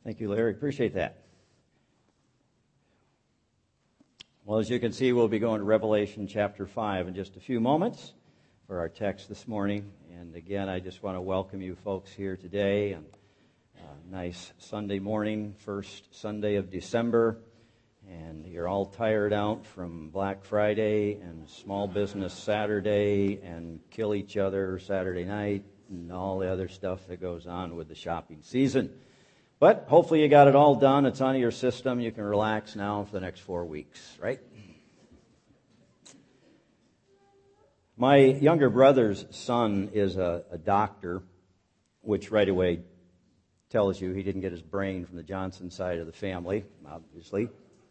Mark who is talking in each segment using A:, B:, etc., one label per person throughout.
A: Thank you, Larry. Appreciate that. Well, as you can see, we'll be going to Revelation chapter 5 in just a few moments for our text this morning. And again, I just want to welcome you folks here today on a nice Sunday morning, first Sunday of December. And you're all tired out from Black Friday and Small Business Saturday and Kill Each Other Saturday night and all the other stuff that goes on with the shopping season. But hopefully you got it all done. It's on your system. You can relax now for the next 4 weeks, right? My younger brother's son is a doctor, which right away tells you he didn't get his brain from the Johnson side of the family, obviously.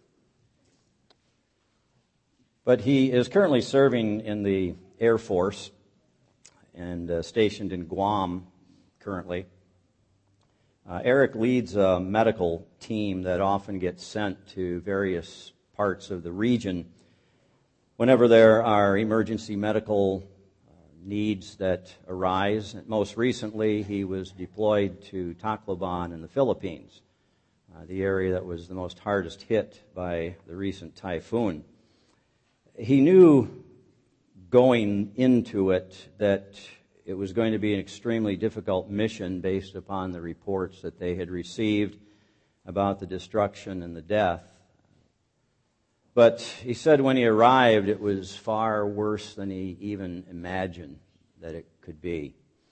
A: But he is currently serving in the Air Force and stationed in Guam currently. Eric leads a medical team that often gets sent to various parts of the region whenever there are emergency medical needs that arise. Most recently, he was deployed to Tacloban in the Philippines, the area that was the most hardest hit by the recent typhoon. He knew going into it that it was going to be an extremely difficult mission based upon the reports that they had received about the destruction and the death. But he said when he arrived, it was far worse than he even imagined that it could be.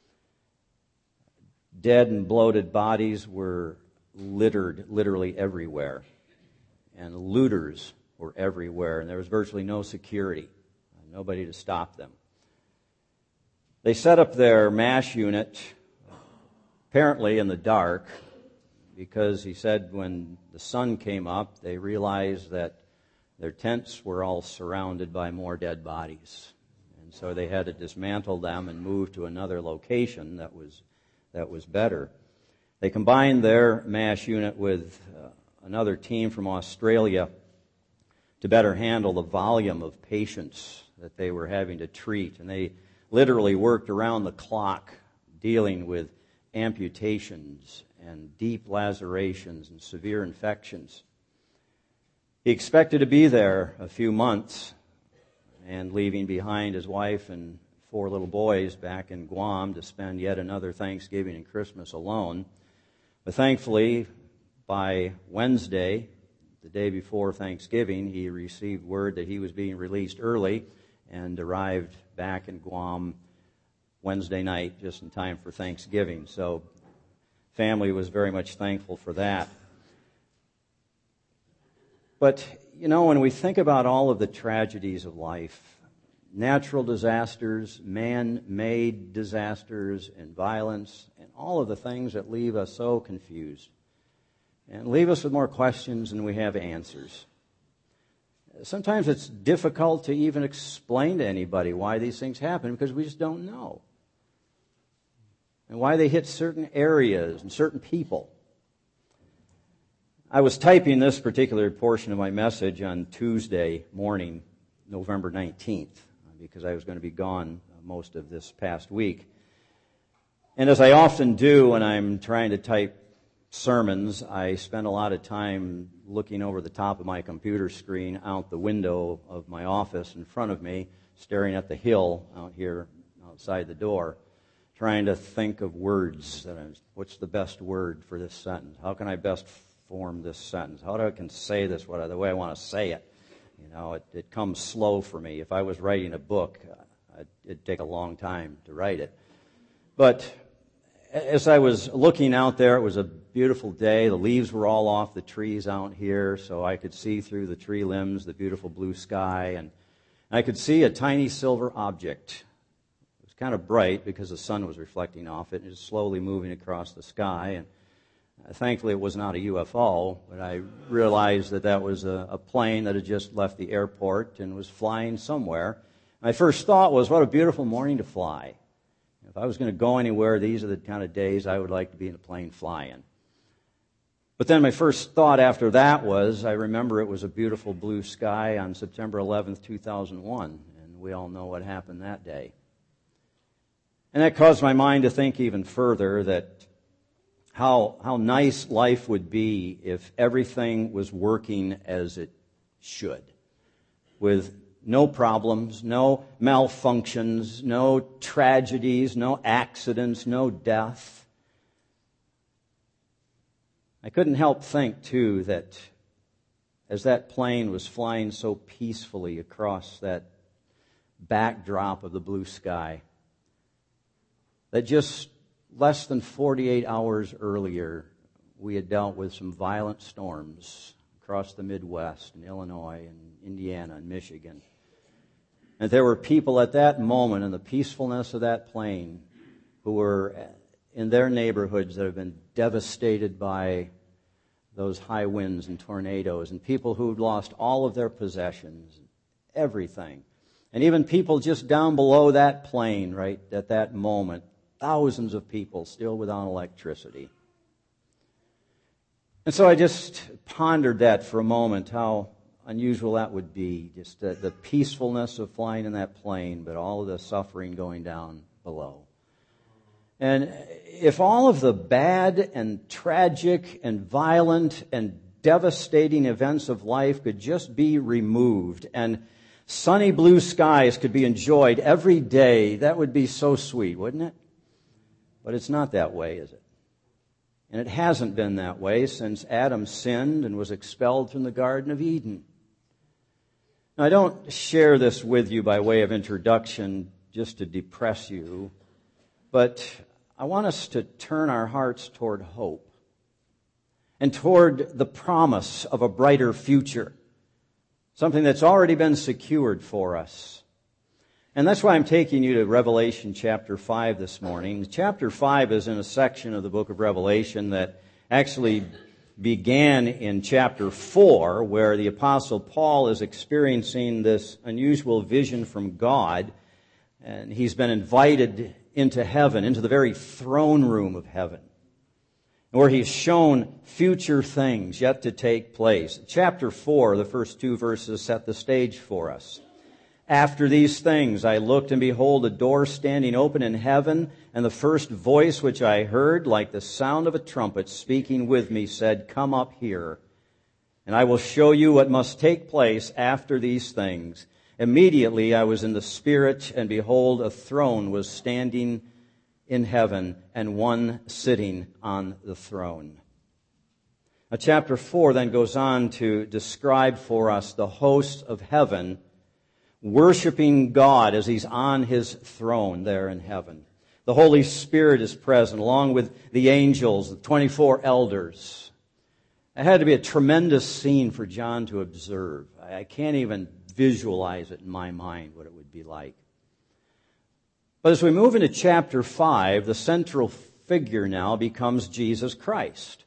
A: Dead and bloated bodies were littered literally everywhere, and looters were everywhere, and there was virtually no security, nobody to stop them. They set up their MASH unit apparently in the dark because he said when the sun came up, they realized that their tents were all surrounded by more dead bodies. And so they had to dismantle them and move to another location that was better. They combined their MASH unit with another team from Australia to better handle the volume of patients that they were having to treat. And they literally worked around the clock dealing with amputations and deep lacerations and severe infections. He expected to be there a few months and leaving behind his wife and 4 little boys back in Guam to spend yet another Thanksgiving and Christmas alone. But thankfully, by Wednesday, the day before Thanksgiving, he received word that he was being released early and arrived back in Guam Wednesday night, just in time for Thanksgiving. So family was very much thankful for that. But, when we think about all of the tragedies of life, natural disasters, man-made disasters, and violence, and all of the things that leave us so confused and leave us with more questions than we have answers. Sometimes it's difficult to even explain to anybody why these things happen because we just don't know. And why they hit certain areas and certain people. I was typing this particular portion of my message on Tuesday morning, November 19th, because I was going to be gone most of this past week. And as I often do when I'm trying to type sermons, I spend a lot of time looking over the top of my computer screen out the window of my office in front of me, staring at the hill out here outside the door, trying to think of words. What's the best word for this sentence? How can I best form this sentence? How do I can say this the way I want to say it? It comes slow for me. If I was writing a book, it'd take a long time to write it. But as I was looking out there, it was a beautiful day. The leaves were all off the trees out here, so I could see through the tree limbs the beautiful blue sky, and I could see a tiny silver object. It was kind of bright because the sun was reflecting off it, and it was slowly moving across the sky. And thankfully, it was not a UFO, but I realized that was a plane that had just left the airport and was flying somewhere. My first thought was, what a beautiful morning to fly. If I was going to go anywhere, these are the kind of days I would like to be in a plane flying. But then my first thought after that was, I remember it was a beautiful blue sky on September 11th, 2001, and we all know what happened that day. And that caused my mind to think even further that how nice life would be if everything was working as it should, with no problems, no malfunctions, no tragedies, no accidents, no death. I couldn't help think, too, that as that plane was flying so peacefully across that backdrop of the blue sky, that just less than 48 hours earlier, we had dealt with some violent storms across the Midwest and Illinois and Indiana and Michigan. And there were people at that moment in the peacefulness of that plane who were in their neighborhoods that have been devastated by those high winds and tornadoes, and people who'd lost all of their possessions, everything. And even people just down below that plane, right at that moment, thousands of people still without electricity. And so I just pondered that for a moment, how unusual that would be, just the peacefulness of flying in that plane, but all of the suffering going down below. And if all of the bad and tragic and violent and devastating events of life could just be removed and sunny blue skies could be enjoyed every day, that would be so sweet, wouldn't it? But it's not that way, is it? And it hasn't been that way since Adam sinned and was expelled from the Garden of Eden. Now, I don't share this with you by way of introduction just to depress you, but I want us to turn our hearts toward hope and toward the promise of a brighter future, something that's already been secured for us. And that's why I'm taking you to Revelation chapter 5 this morning. Chapter 5 is in a section of the book of Revelation that actually began in chapter 4, where the Apostle Paul is experiencing this unusual vision from God, and he's been invited into heaven, into the very throne room of heaven, where he's shown future things yet to take place. Chapter 4, the first 2 verses, set the stage for us. After these things I looked, and behold, a door standing open in heaven, and the first voice which I heard, like the sound of a trumpet speaking with me, said, "Come up here, and I will show you what must take place after these things." Immediately I was in the Spirit, and behold, a throne was standing in heaven, and one sitting on the throne. Now, chapter 4 then goes on to describe for us the hosts of heaven worshiping God as He's on His throne there in heaven. The Holy Spirit is present, along with the angels, the 24 elders. It had to be a tremendous scene for John to observe. I can't even visualize it in my mind, what it would be like. But as we move into chapter 5, the central figure now becomes Jesus Christ.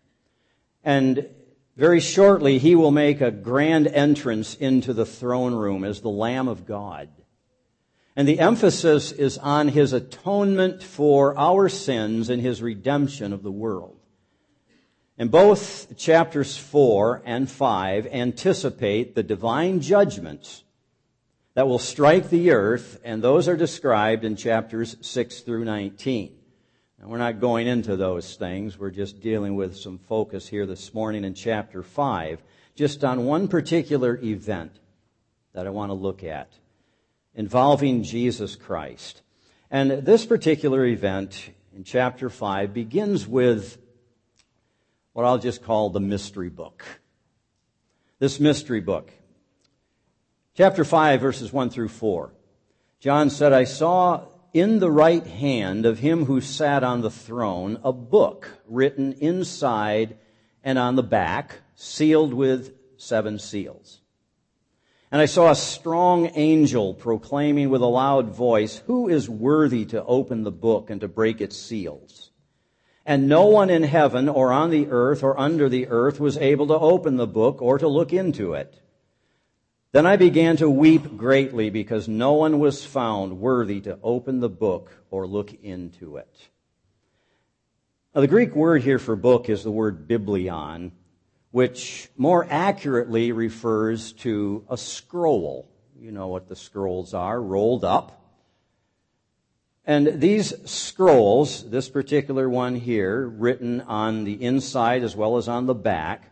A: And very shortly, He will make a grand entrance into the throne room as the Lamb of God. And the emphasis is on His atonement for our sins and His redemption of the world. And both chapters 4 and 5 anticipate the divine judgments that will strike the earth, and those are described in chapters 6 through 19. And we're not going into those things. We're just dealing with some focus here this morning in chapter 5, just on one particular event that I want to look at, involving Jesus Christ. And this particular event in chapter 5 begins with what I'll just call the mystery book. This mystery book. Chapter 5, verses 1 through 4. John said, "I saw in the right hand of Him who sat on the throne a book written inside and on the back, sealed with 7 seals. And I saw a strong angel proclaiming with a loud voice, 'Who is worthy to open the book and to break its seals?' And no one in heaven or on the earth or under the earth was able to open the book or to look into it. Then I began to weep greatly because no one was found worthy to open the book or look into it." Now, the Greek word here for book is the word biblion, which more accurately refers to a scroll. You know what the scrolls are, rolled up. And these scrolls, this particular one here, written on the inside as well as on the back,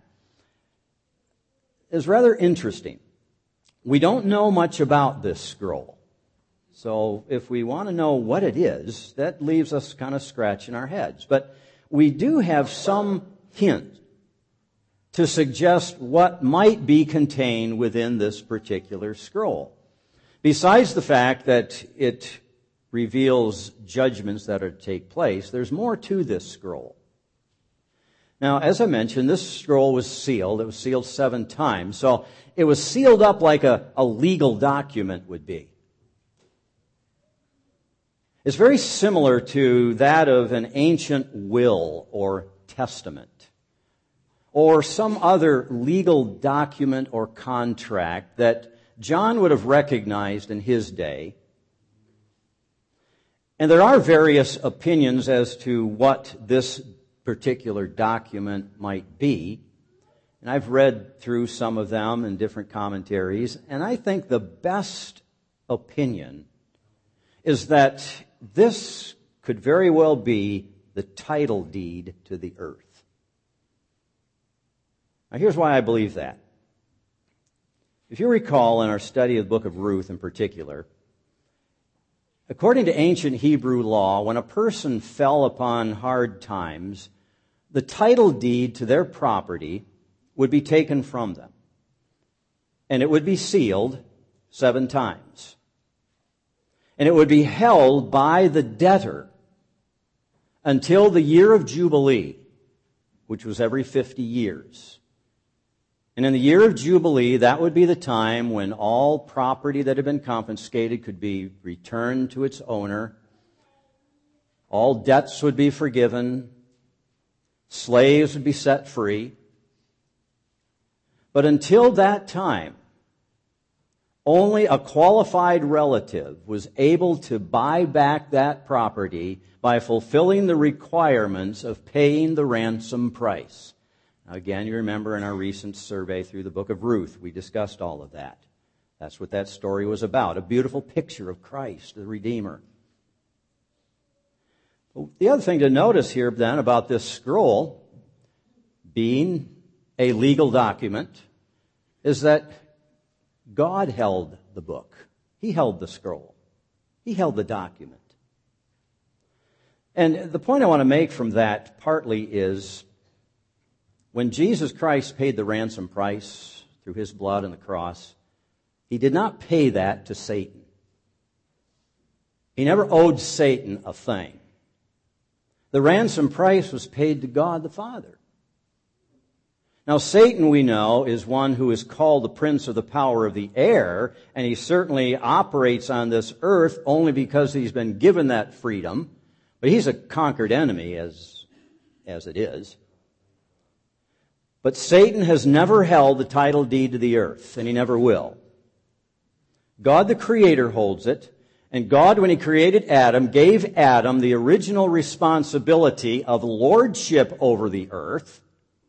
A: is rather interesting. We don't know much about this scroll. So if we want to know what it is, that leaves us kind of scratching our heads. But we do have some hint to suggest what might be contained within this particular scroll. Besides the fact that it reveals judgments that are to take place, there's more to this scroll. Now, as I mentioned, this scroll was sealed. It was sealed 7 times. So it was sealed up like a legal document would be. It's very similar to that of an ancient will or testament, or some other legal document or contract that John would have recognized in his day. And there are various opinions as to what this particular document might be. And I've read through some of them in different commentaries, and I think the best opinion is that this could very well be the title deed to the earth. Now, here's why I believe that. If you recall in our study of the book of Ruth in particular, according to ancient Hebrew law, when a person fell upon hard times, the title deed to their property would be taken from them, and it would be sealed 7 times. And it would be held by the debtor until the year of Jubilee, which was every 50 years. And in the year of Jubilee, that would be the time when all property that had been confiscated could be returned to its owner. All debts would be forgiven. Slaves would be set free. But until that time, only a qualified relative was able to buy back that property by fulfilling the requirements of paying the ransom price. Now, again, you remember in our recent survey through the book of Ruth, we discussed all of that. That's what that story was about, a beautiful picture of Christ, the Redeemer. The other thing to notice here then about this scroll being a legal document is that God held the book. He held the scroll. He held the document. And the point I want to make from that partly is when Jesus Christ paid the ransom price through His blood on the cross, He did not pay that to Satan. He never owed Satan a thing. The ransom price was paid to God the Father. Now, Satan, we know, is one who is called the prince of the power of the air, and he certainly operates on this earth only because he's been given that freedom. But he's a conquered enemy as it is. But Satan has never held the title deed to the earth, and he never will. God the Creator holds it, and God, when He created Adam, gave Adam the original responsibility of lordship over the earth.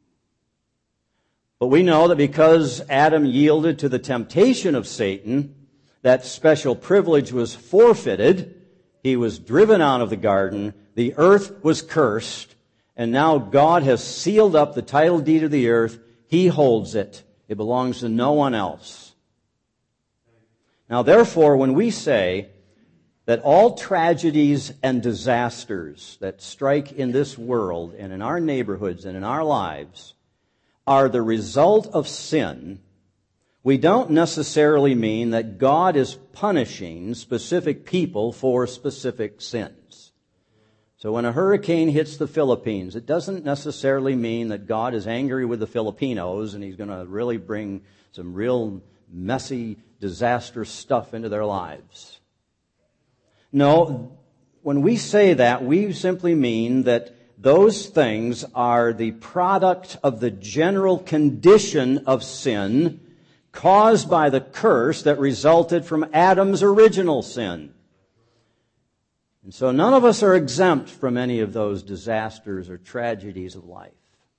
A: But we know that because Adam yielded to the temptation of Satan, that special privilege was forfeited. He was driven out of the garden. The earth was cursed. And now God has sealed up the title deed of the earth. He holds it. It belongs to no one else. Now, therefore, when we say that all tragedies and disasters that strike in this world and in our neighborhoods and in our lives are the result of sin, we don't necessarily mean that God is punishing specific people for specific sins. So when a hurricane hits the Philippines, it doesn't necessarily mean that God is angry with the Filipinos and He's going to really bring some real messy, disastrous stuff into their lives. No, when we say that, we simply mean that those things are the product of the general condition of sin caused by the curse that resulted from Adam's original sin. And so none of us are exempt from any of those disasters or tragedies of life.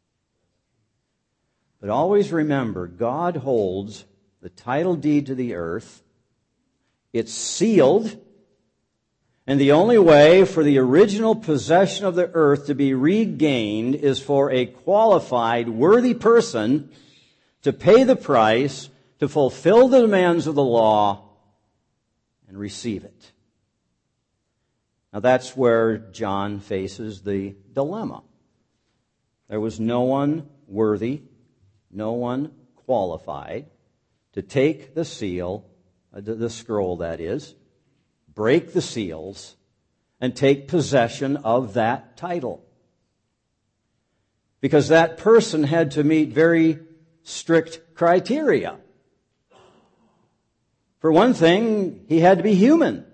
A: But always remember, God holds the title deed to the earth. It's sealed. And the only way for the original possession of the earth to be regained is for a qualified, worthy person to pay the price, to fulfill the demands of the law, and receive it. Now that's where John faces the dilemma. There was no one worthy, no one qualified to take the seal, the scroll that is, break the seals, and take possession of that title. Because that person had to meet very strict criteria. For one thing, he had to be human.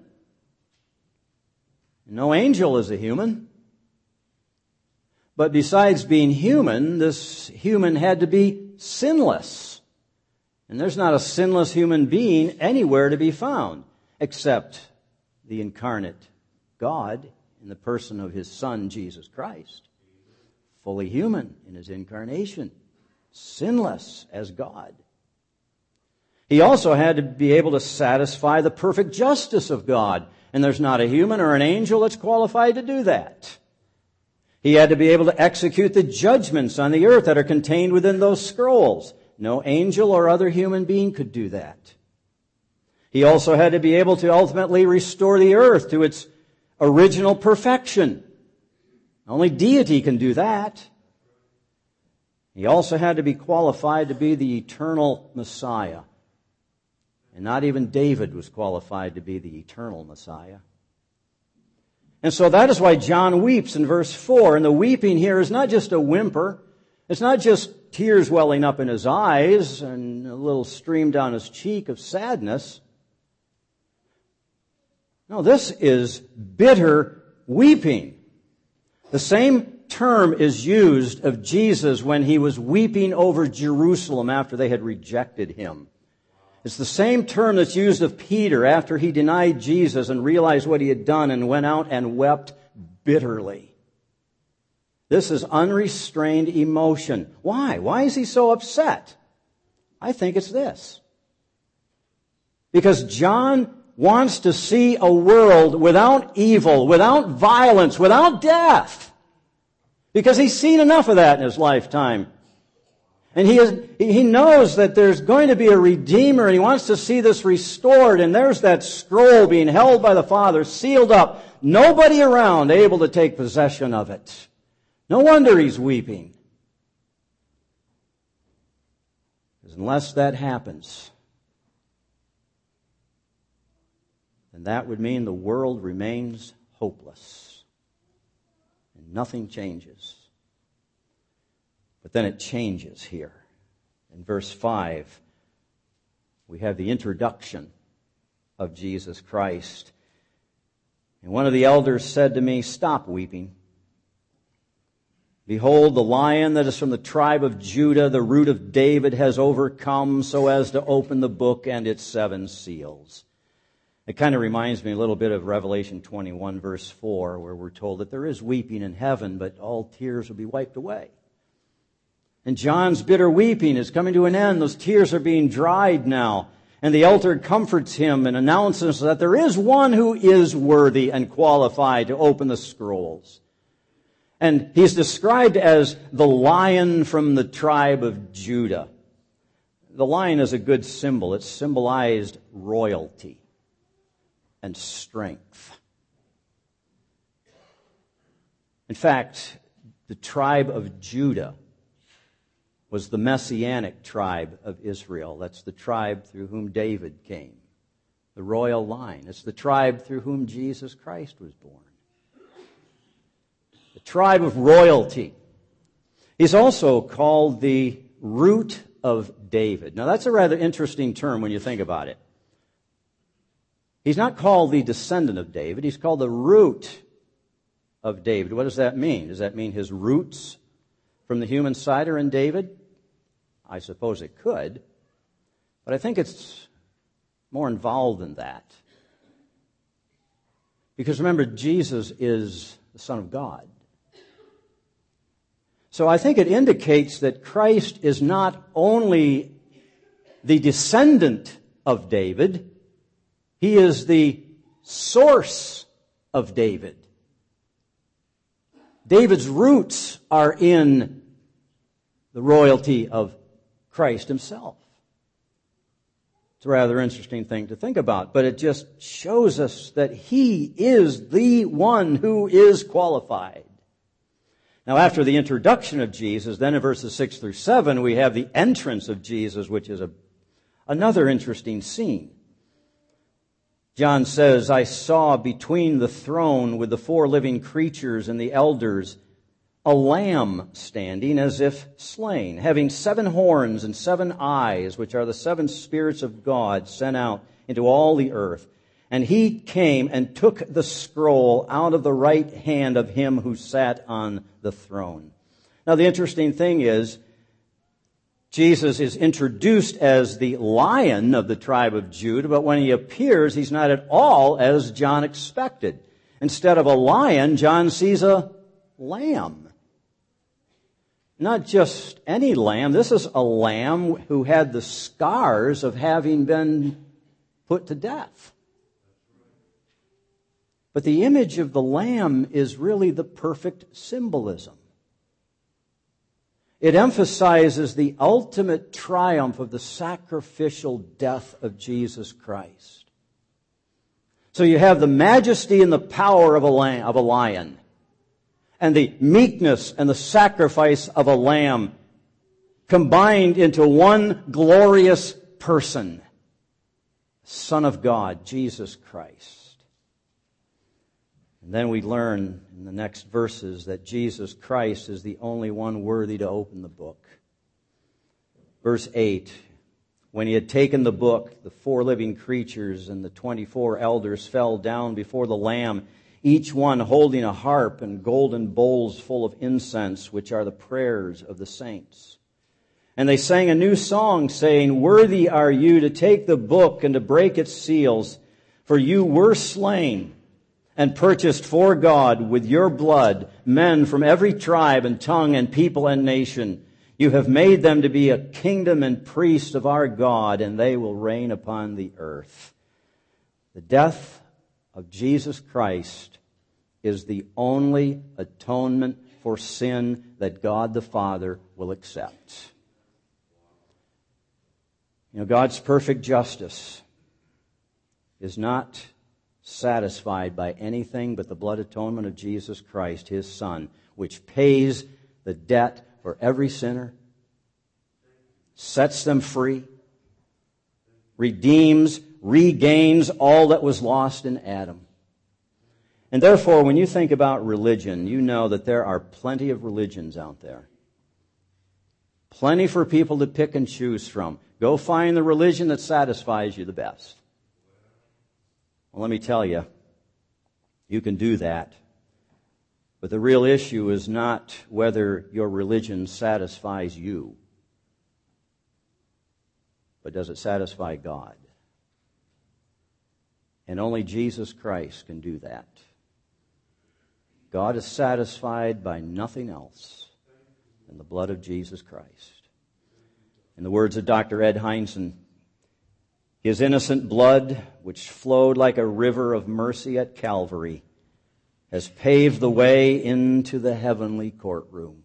A: No angel is a human. But besides being human, this human had to be sinless. And there's not a sinless human being anywhere to be found, except the incarnate God in the person of His Son, Jesus Christ. Fully human in His incarnation. Sinless as God. He also had to be able to satisfy the perfect justice of God. And there's not a human or an angel that's qualified to do that. He had to be able to execute the judgments on the earth that are contained within those scrolls. No angel or other human being could do that. He also had to be able to ultimately restore the earth to its original perfection. Only deity can do that. He also had to be qualified to be the eternal Messiah. And not even David was qualified to be the eternal Messiah. And so that is why John weeps in verse 4. And the weeping here is not just a whimper. It's not just tears welling up in his eyes and a little stream down his cheek of sadness. No, this is bitter weeping. The same term is used of Jesus when He was weeping over Jerusalem after they had rejected Him. It's the same term that's used of Peter after he denied Jesus and realized what he had done and went out and wept bitterly. This is unrestrained emotion. Why? Why is he so upset? I think it's this. Because John wants to see a world without evil, without violence, without death. Because he's seen enough of that in his lifetime. And he knows that there's going to be a Redeemer, and he wants to see this restored. And there's that scroll being held by the Father, sealed up. Nobody around able to take possession of it. No wonder he's weeping. Because unless that happens, then that would mean the world remains hopeless. And nothing changes. But then it changes here. In verse 5, we have the introduction of Jesus Christ. And one of the elders said to me, "Stop weeping. Behold, the Lion that is from the tribe of Judah, the root of David, has overcome so as to open the book and its 7 seals." It kind of reminds me a little bit of Revelation 21, verse 4, where we're told that there is weeping in heaven, but all tears will be wiped away. And John's bitter weeping is coming to an end. Those tears are being dried now. And the elder comforts him and announces that there is one who is worthy and qualified to open the scrolls. And he's described as the Lion from the tribe of Judah. The lion is a good symbol. It symbolized royalty and strength. In fact, the tribe of Judah was the messianic tribe of Israel. That's the tribe through whom David came, the royal line. It's the tribe through whom Jesus Christ was born. The tribe of royalty. He's also called the root of David. Now that's a rather interesting term when you think about it. He's not called the descendant of David. He's called the root of David. What does that mean? Does that mean his roots from the human side are in David? I suppose it could. But I think it's more involved than that. Because remember, Jesus is the Son of God. So I think it indicates that Christ is not only the descendant of David, He is the source of David. David's roots are in the royalty of Christ himself. It's a rather interesting thing to think about, but it just shows us that he is the one who is qualified. Now, after the introduction of Jesus, then in verses 6 through 7, we have the entrance of Jesus, which is another interesting scene. John says, I saw between the throne with the 4 living creatures and the elders a lamb standing as if slain, having 7 horns and 7 eyes, which are the 7 spirits of God sent out into all the earth. And he came and took the scroll out of the right hand of him who sat on the throne. Now, the interesting thing is, Jesus is introduced as the Lion of the tribe of Judah, but when he appears, he's not at all as John expected. Instead of a lion, John sees a lamb. Not just any lamb. This is a lamb who had the scars of having been put to death. But the image of the lamb is really the perfect symbolism. It emphasizes the ultimate triumph of the sacrificial death of Jesus Christ. So you have the majesty and the power of a lion, and the meekness and the sacrifice of a lamb combined into one glorious person, Son of God, Jesus Christ. And then we learn in the next verses that Jesus Christ is the only one worthy to open the book. Verse 8, when he had taken the book, the 4 living creatures and the 24 elders fell down before the Lamb, each one holding a harp and golden bowls full of incense, which are the prayers of the saints. And they sang a new song, saying, Worthy are you to take the book and to break its seals, for you were slain and purchased for God with your blood men from every tribe and tongue and people and nation. You have made them to be a kingdom and priests of our God, and they will reign upon the earth. The death of Jesus Christ is the only atonement for sin that God the Father will accept. You know, God's perfect justice is not satisfied by anything but the blood atonement of Jesus Christ, His Son, which pays the debt for every sinner, sets them free, redeems, regains all that was lost in Adam. And therefore, when you think about religion, you know that there are plenty of religions out there. Plenty for people to pick and choose from. Go find the religion that satisfies you the best. Well, let me tell you, you can do that. But the real issue is not whether your religion satisfies you, but does it satisfy God? And only Jesus Christ can do that. God is satisfied by nothing else than the blood of Jesus Christ. In the words of Dr. Ed Hindson, His innocent blood, which flowed like a river of mercy at Calvary, has paved the way into the heavenly courtroom.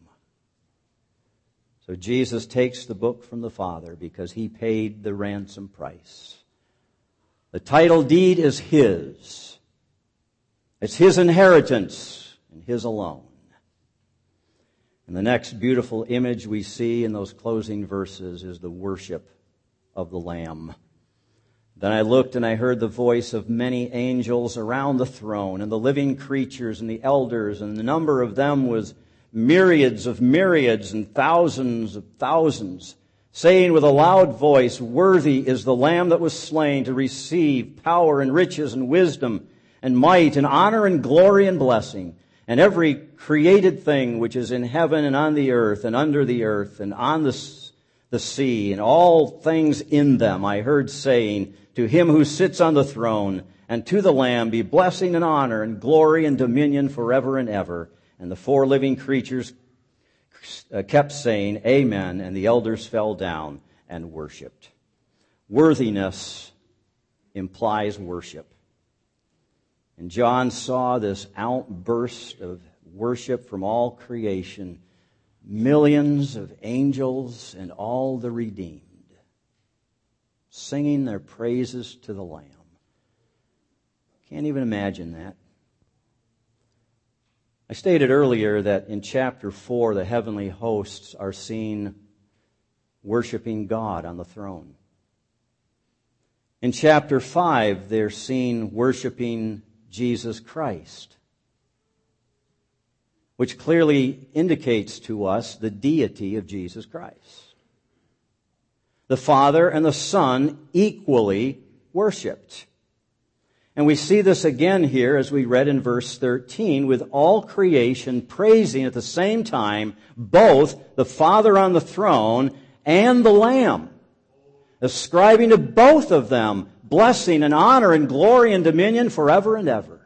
A: So Jesus takes the book from the Father because He paid the ransom price. The title deed is His. It's His inheritance and His alone. And the next beautiful image we see in those closing verses is the worship of the Lamb. Then I looked and I heard the voice of many angels around the throne, and the living creatures and the elders, and the number of them was myriads of myriads and thousands of thousands, saying with a loud voice, Worthy is the Lamb that was slain to receive power and riches and wisdom and might and honor and glory and blessing. And every created thing which is in heaven and on the earth and under the earth and on the sea and all things in them, I heard saying, To Him who sits on the throne and to the Lamb be blessing and honor and glory and dominion forever and ever. And the 4 living creatures kept saying, Amen, and the elders fell down and worshiped. Worthiness implies worship. And John saw this outburst of worship from all creation, millions of angels and all the redeemed, singing their praises to the Lamb. Can't even imagine that. I stated earlier that in chapter 4, the heavenly hosts are seen worshiping God on the throne. In chapter 5, they're seen worshiping Jesus Christ, which clearly indicates to us the deity of Jesus Christ. The Father and the Son equally worshiped. And we see this again here as we read in verse 13, with all creation praising at the same time both the Father on the throne and the Lamb, ascribing to both of them blessing and honor and glory and dominion forever and ever.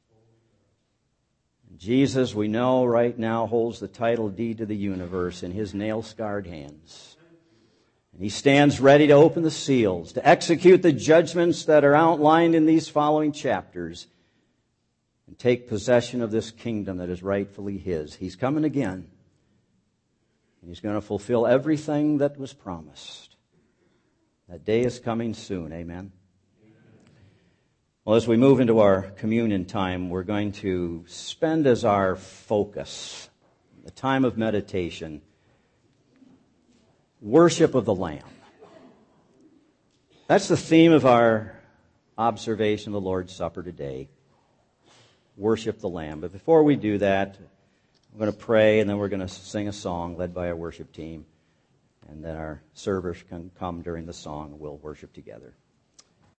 A: Jesus, we know right now, holds the title deed to the universe in His nail-scarred hands. And He stands ready to open the seals, to execute the judgments that are outlined in these following chapters, and take possession of this kingdom that is rightfully His. He's coming again. And He's going to fulfill everything that was promised. That day is coming soon. Amen. Well, as we move into our communion time, we're going to spend as our focus, the time of meditation, worship of the Lamb. That's the theme of our observation of the Lord's Supper today. Worship the Lamb. But before we do that, I'm going to pray, and then we're going to sing a song led by our worship team. And then our servers can come during the song, and we'll worship together.